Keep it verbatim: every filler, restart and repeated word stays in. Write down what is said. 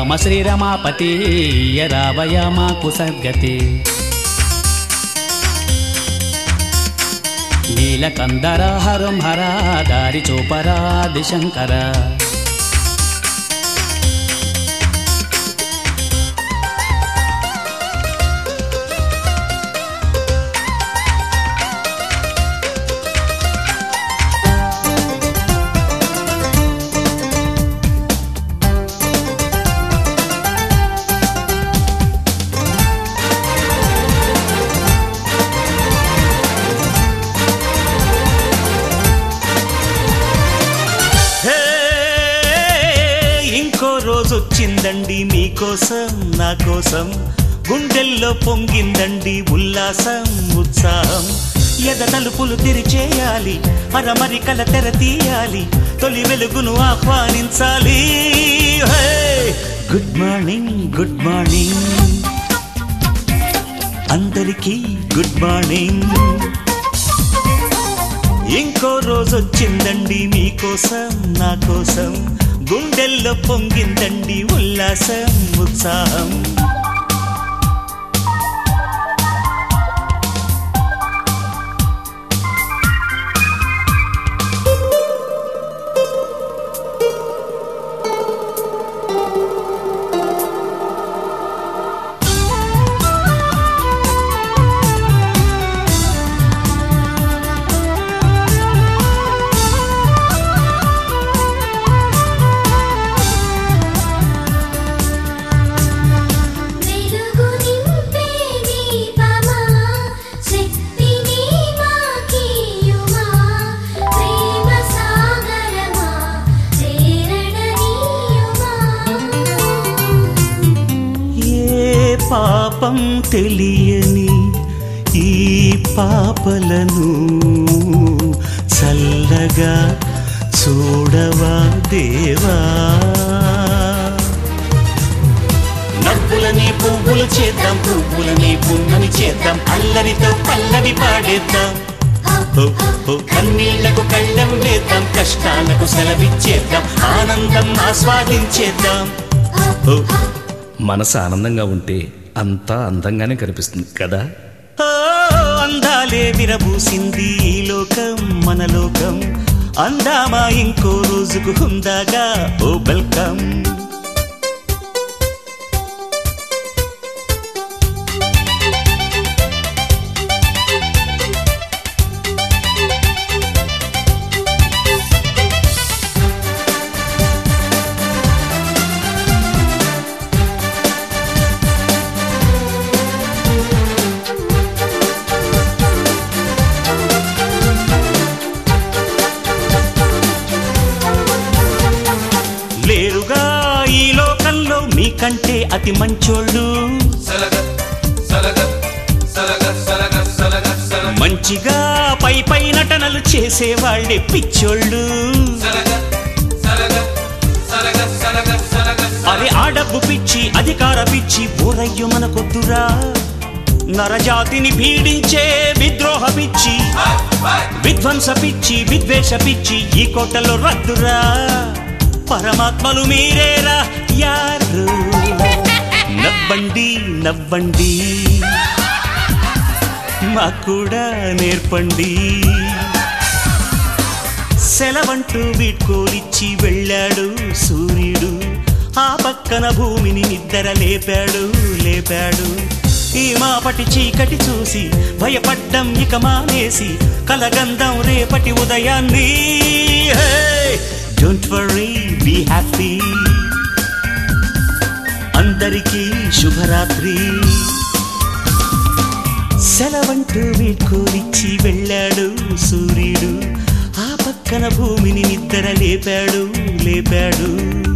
రామ శ్రీరమాపతి రావయ మాకు సద్గతి నీలకందర హరం హర దారి చూపరా దిశంకర రోజొచ్చిందండి మీకోసం నా కోసం గుండెల్లో పొంగిందండి ఉల్లాసం ఉత్సాహం ఎద తలుపులు తెరిచేయాలి అరమరికల తెర తీయాలి తొలి వెలుగును ఆహ్వానించాలి గుడ్ మార్నింగ్ గుడ్ మార్నింగ్ అందరికీ గుడ్ మార్నింగ్ ఇంకో రోజొచ్చిందండి మీకోసం నా కోసం గుండెల్లో పొంగిందండి ఉల్లాసం ఉత్సాహం పాపం తెలియని ఈ పాపలను చల్లగా చూడవా దేవా నవ్వులని పువ్వులు చేద్దాం పువ్వులని పున్నమి చేద్దాం అల్లరితో పల్లవి పాడేద్దాం కన్నీళ్లకు కళ్ళం వేద్దాం కష్టాలకు సెలవిచ్చేద్దాం ఆనందం ఆస్వాదించేద్దాం మనసు ఆనందంగా ఉంటే అంతా అందంగానే కనిపిస్తుంది కదా అందాలే విరబూసింది ఈ లోకం మన లోకం అందామా ఇంకో రోజుకు హుందాగా ఓ వెల్కమ్ లేరుగా ఈ లోకంలో మీకంటే అతి మంచోళ్ళు మంచిగా పై పై నటనలు చేసేవాళ్ళే పిచ్చోళ్ళు అరే ఆ డబ్బు పిచ్చి అధికార పిచ్చి ఊరయ్యో మనకొద్దురా నరజాతిని పీడించే విద్రోహ పిచ్చి విధ్వంస పిచ్చి విద్వేష పిచ్చి ఈ కోటలో రద్దురా పరమాత్మలు మీరేరా యారు నవ్వండి నవ్వండి మాకు కూడా నేర్పండి సెలవంటూ వీడ్కోలిచ్చి వెళ్ళాడు సూర్యుడు ఆ పక్కన భూమిని నిద్ర లేపాడు లేపాడు ఈ మాపటి చీకటి చూసి భయపడ్డం ఇక మానేసి కలగందం రేపటి ఉదయాన్ని డోంట్ వర్రీ బీ హ్యాపీ అందరికీ శుభరాత్రి సెలవంటూ వీడ్కోలిచ్చి వెళ్ళాడు సూర్యుడు ఆ పక్కన భూమిని నిద్ర లేపాడు లేపాడు